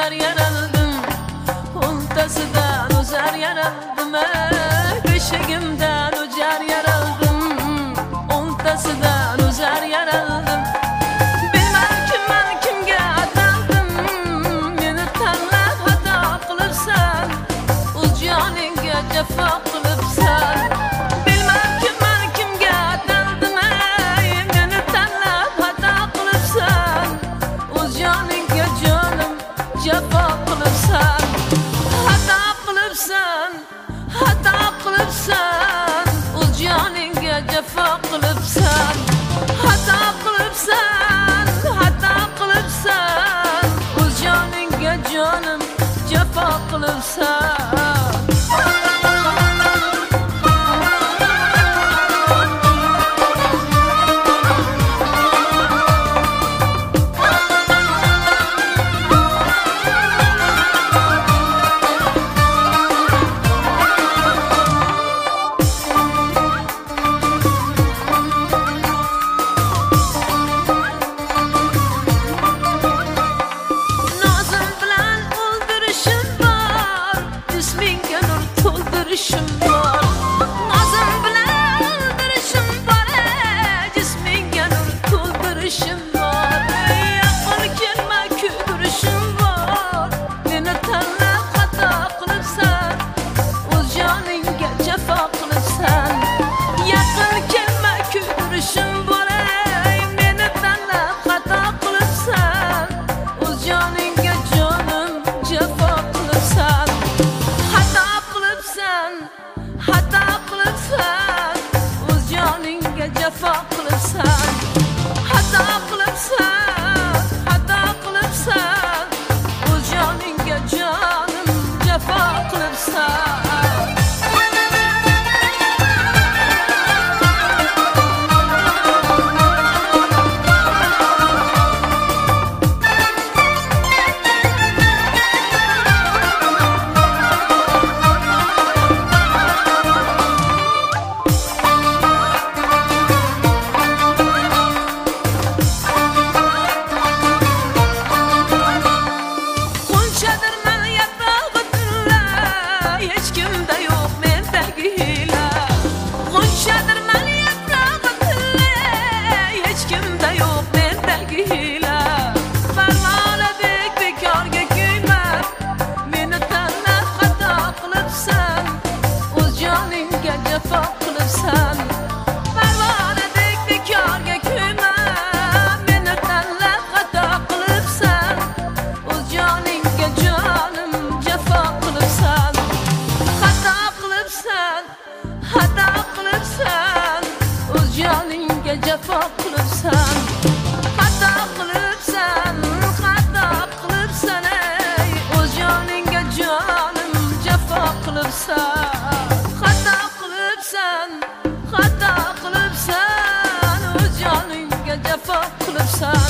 o'zar yaraldim, o'ntasidan o'zar yaraldim, beshigimdan o'jar yaraldim, o'ntasidan o'zar yaraldim. Bilmam kimman kimga ataldim, meni tanlab xato qilibsan, o'z joningga jafo qilibsan. Bilmam kimman kimga ataldim, meni tanlab xato qilibsan, o'z joningga jonim jafo qilibsan. Xato qilibsan, xato qilibsan, o'z joningga jafo qilibsan. Xato qilibsan, xato qilibsan, o'z joningga jonim jafo qilibsan. Jismingga nur to'ldirishim bor, yaqin kelma kuydirishim bor. Meni tanlab xato qilibsan, o'z joningga jafo qilibsan. Yaqin kelma kuydirishim bor, meni tanlab xato qilibsan, o'z joningga jonim jafo qilibsan. Xato qilibsan, xato qilibsan, o'z joningga jafo qilibsan. Xato qilibsan, xato qilibsan, o'z joningga jonim jafo qilibsan. Jafo qilibsan, xato qilibsan, xato qilibsan, o'z joningga jonim jafo qilibsan. Xato qilibsan, xato qilibsan, o'z joningga jafo qilibsan.